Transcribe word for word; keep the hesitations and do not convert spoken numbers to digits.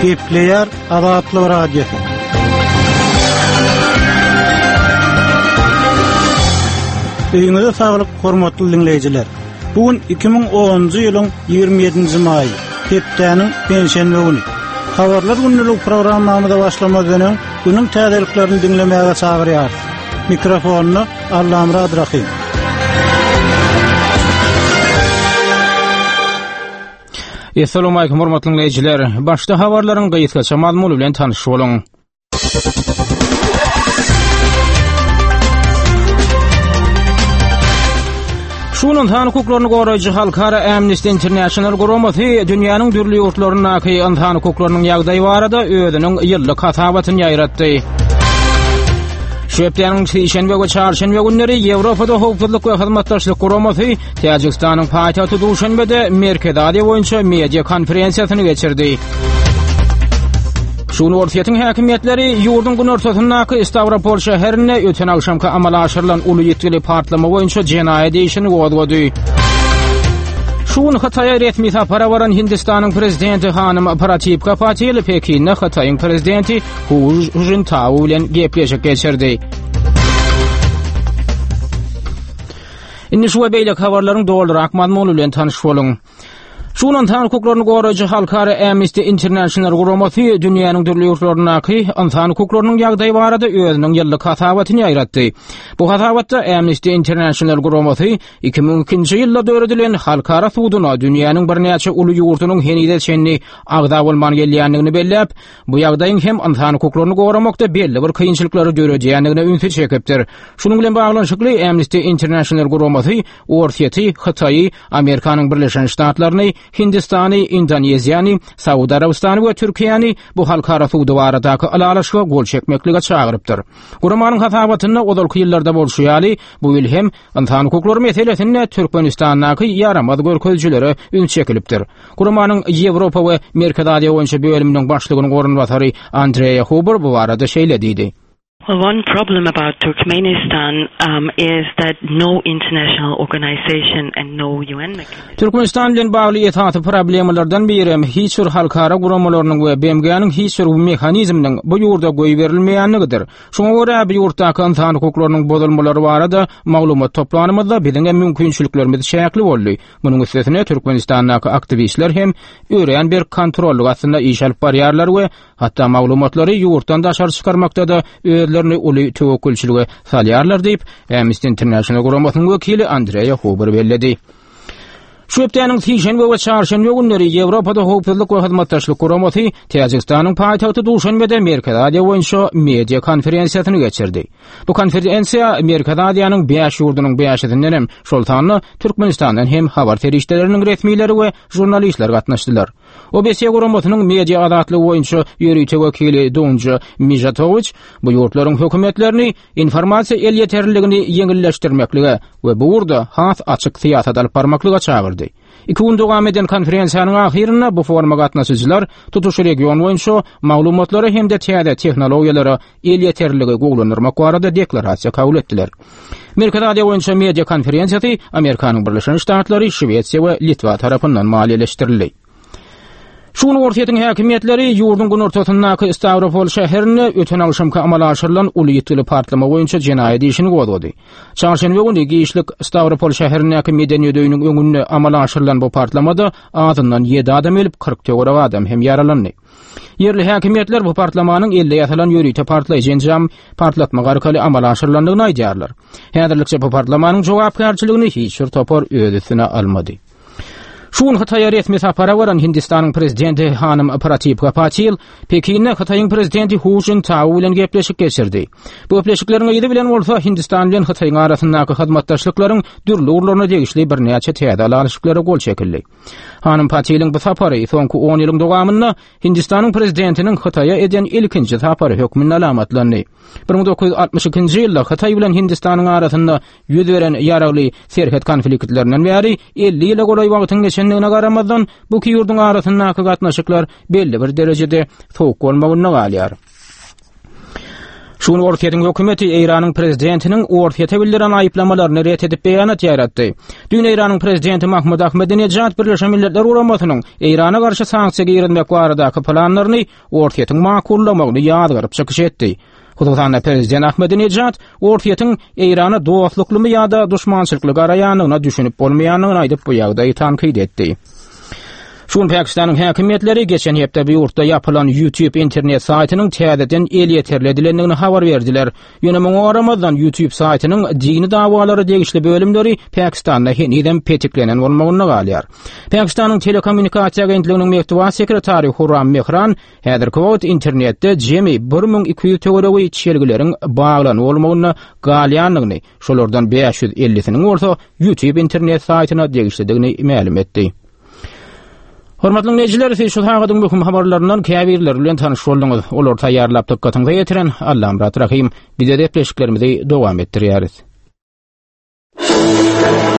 Gepleyer Azatlı Radyosu. Öýüňize saglyk, hormatly dinleýijiler. Bugün iki bin onuncu ýylyň ýygrimi ýedinji maýy, hepdeniň penşenbe güni. Habarlar günlük programmamyza başlamadan öň günüň täzeliklerini dinlemäge çagyrýar. Mikrofonu Allamrad Rahim. Assalamu alaykum hormatly dinleýijiler. Başda habarlaryň gaýtgaça mazmuny bilen tanyşyp boluň. Şunun tan hukuklaryny goraýjy halkara Amnesty International guramasy dünýäniň dürli ýurtlaryna ki insan hukuklarynyň ýagdaýy barada özüniň ýyllyk hatabatyny ýaýratdy. Şeýpdeniň şeýşenbe we çarşenbe günleri Ýewropada howpsuzlyk we hyzmatdaşlyk guramasy Täjikistanyň paýtagty Duşanbede Merkez Aziýa boýunça media konferensiýasyny geçirdi. Şunu ortaýatyň häkimetleri ýurdun gün ortasyndaky Stavropol şäherine öten akşamky amala aşyrylan uly ýetkili partlama boýunça jenaýat işini godgody. Şunu Hataýa resmi sapara baran Hindistanyň prezidenti Hanym Pratipka Patel Pekinne Hataýyň prezidenti Hu Jintao bilen gepleşik geçirdi. Indi şu beýlek habarlaryň dolarak mazmuny bilen tanyşyp boluň. Şunun tan hukuklaryny goraýjy halkara Amnesty International guramasy dünýäniň dürli ýurtlarynaky insan hukuklarynyň ýagdaýy barada özüniň ýyllyk hatabatyny ýaýratdy. Bu hatabatda Amnesty International guramasy iki bin ikinji ýylda döredilen halkara suwduna dünýäniň birnäçe uly ýurtunyň henide çenli agda bolman gelýändigini belläp, bu ýagdaýyň hem insan hukuklaryny goramakda belli bir kynçylyklary döredýändigine ünsü çekipdir. Şunun bilen baglanşykly Amnesty International guramasy ortaýaty Hataýy, Amerikanyň Birleşen Ştatlaryny, Hindistany, Indoneziýany, Saudy Arabistany we Türkiýany bu halkara suwdy baradaky alalaşyga gol çekmeklige çagyrypdyr. Guramanyň hatabatyny odalky ýyllarda bolşýaly bu ýyl hem insan hukuklary meselesinde Türkmenistanyň ýaramaz görkezjilere üns çekilipdir. Guramanyň Ýewropa we Merkez Aziýa boýunça bölüminiň başlygynyň gorunwatary Andrea Huber bu barada şeýle diýdi. Well, one problem about Turkmenistan um, is that no international organization and no U N mechanism. Türkmenistan bilen bagly ýetaty problemlerden biri hiç bir halkara guramalarynyň we B M G'niň hiç bir mexanizminiň bu ýurda goý berilmeýänligidir. Şoňa görä bu ýurtdaky insan hukuklarynyň bozulmalary barada maglumat toplanymyzda biziň mümkinçiliklerimiz şäkli boldy. Munyň üstesine Türkmenistanyň aktivistler hem öýren bir kontrolly aslında iş alyp barýarlar we hatda maglumatlary ýurtdan daşary çykarmakda da özlerini uly töwekkelçiligi salýarlar diýip Amnesty International guramasynyň wekili Andrea Huber belledi. Şu hepdeniň şeýşenbe we çarşenbe günleri Ýewropada howpsuzlyk we hyzmatdaşlyk guramasy Täjikistanyň paýtagty Duşanbede Merkez Aziýa boýunça media konferensiýasyny geçirdi. Bu konferensiýa Merkez Aziýanyň beş ýurdunyň beşinden hem şol tanyny Türkmenistanyň hem habar terişleriniň resmiýetleri we jurnalistler gatnaşdylar. O beş guramasynyň media azatlygy boýunça ýürüýte wekili Donja Mijatovic bu ýurtlaryň hökümetlerini informasiýa el ýeterliligini ýeňilleşdirmekligi we bu urda has açyk siýasat alyp barmaklyga çagyrdy. İki gün dowam eden konferensiýanyň ahyrynda bu forma gatnaşyjylar tutuş region boýunça maglumatlary hem de täze tehnologiýalary el ýeterligi goglanyrmak barada deklarasiýa kabul etdiler. Merkez Aziýa boýunça media konferensiýasy Amerikanyň Birleşen Ştatlary, Şwediýa we Litwa tarapyndan maliýeleşdirildi. Şunu ortaýatyň häkimetleri ýurdun gün ortasyndaky Stavropol şäherine öten akşamky amala aşyrylan uly ýetkili partlama boýunça jenaýat işini godgody. Çarşenbe günü giýişlik Stavropol şäherindäki medeniýet öýüniň öňünde amala aşyrylan bu partlamada azyndan ýedi adam ölüp kırk töwere adam hem yaralandy. Yerli häkimetler bu partlamanyň elde ýatylan ýörüýte partlaýjy jam partlatmak arkaly amala aşyrylandygyny aýdýarlar. Häzirlikçe bu partlamanyň jogapkarçylygyny hiç bir topar öz üstüne almady. Şun Hataýa resmi sapara baran Hindistanyň prezidenti Hanym Pratipka Patel Pekinne Hataýyň prezidenti Hu Jintao bilen gepleşik geçirdi. Bu gepleşiklerin ýyly bilen bolsa Hindistan bilen Hataýyň arasyndaky hyzmatdaşlyklaryň dürli urlaryna degişli birnäçe täze alaşyklary gol çekildi. Hanym Pateliň bu sapary soňky on ýylyň dowamynda Hindistanyň prezidentiniň Hataýa eden ilkinji sapary hökmüne alamatlandy. bir ming dokuz yüz altmış ikinji ýylda Hataýy bilen Hindistanyň arasynda ýüz beren ýaragly serhet konfliktlerinden bäri elli ýyla goraý wagtyň geçendigine garamazdan bu iki ýurduň arasyndaky gatnaşyklar belli bir derejede sowuk bolmagyny galýar. Şunu Ortiýetiň hökümeti Eýranyň prezidentiniň Ortiýete bildiren aýyplamalaryny ret edip beýanat ýaratdy. Dün Eýranyň prezidenti Mahmud Ahmadinejad Birleşen Milletler Guramatynyň Eýrana garşy sanksiýa girenmek baradaky planlaryny Ortiýetiň makullamagyny ýadgyryp çykyş etdi. Hudutanda prezident Ahmadinejad Ortiýetiň Eýrana dostluklymy ýa-da duşmançylykly garaýanyna düşünip bolmaýanyny aýdyp bu ýagdaýy tanqid etdi. Şun Pakistanyň häkimetleri geçen hepde bir ýurtda yapylan YouTube internet saytynyň täzeden el ýeterledilendigini habar berdiler. Ýöne muňa garamazdan YouTube saytynyň dini dawalary degişli bölümleri Pakistanda heniden petiklenen bolmagyny galýar. Pakistanyň telekommunikasiýa agentliginiň mektuba sekretary Hurram Mehran häzirki wagt internetde jemi bir miň iki ýüz töwereği çelgileriň baglanyp bolmagyny galýanlygyny, şolardan beş ýüz ellisiniň orta YouTube internet saytyna degişlidigini ma'lum etdi. Hormatly dinleyijiler, siz şu hagadyň möhüm habarlaryndan käbirler bilen tanyş bolduňyz. Olar taýýarlap dikkatiňize ýetiren Allahym Rahim. Bize de pleşiklerimizi dowam etdirýäris.